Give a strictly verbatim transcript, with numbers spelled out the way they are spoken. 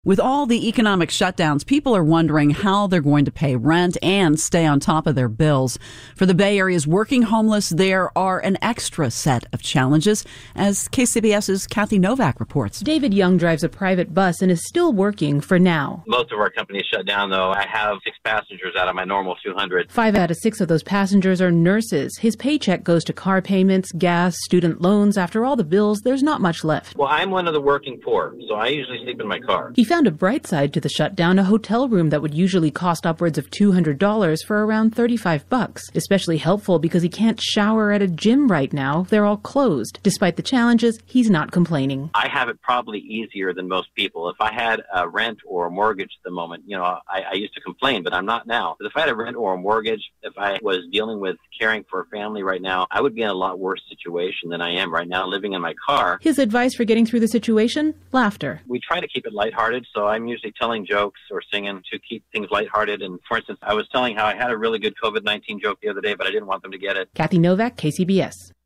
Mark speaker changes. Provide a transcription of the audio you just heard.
Speaker 1: With all the economic shutdowns, people are wondering how they're going to pay rent and stay on top of their bills. For the Bay Area's working homeless, there are an extra set of challenges, as KCBS's Kathy Novak reports.
Speaker 2: David Young drives a private bus and is still working for now.
Speaker 3: Most of our companies shut down, though. I have six passengers out of my normal two hundred.
Speaker 2: Five out of six of those passengers are nurses. His paycheck goes to car payments, gas, student loans. After all the bills, there's not much left.
Speaker 3: Well, I'm one of the working poor, so I usually sleep in my car.
Speaker 2: He found a bright side to the shutdown, a hotel room that would usually cost upwards of two hundred dollars for around thirty-five bucks. Especially helpful because he can't shower at a gym right now. They're all closed. Despite the challenges, he's not complaining.
Speaker 3: I have it probably easier than most people. If I had a rent or a mortgage at the moment, you know, I, I used to complain, but I'm not now. But if I had a rent or a mortgage, if I was dealing with caring for a family right now, I would be in a lot worse situation than I am right now living in my car.
Speaker 2: His advice for getting through the situation? Laughter.
Speaker 3: We try to keep it lighthearted, so I'm usually telling jokes or singing to keep things lighthearted. And for instance, I was telling how I had a really good COVID nineteen joke the other day, but I didn't want them to get it.
Speaker 2: Kathy Novak, K C B S.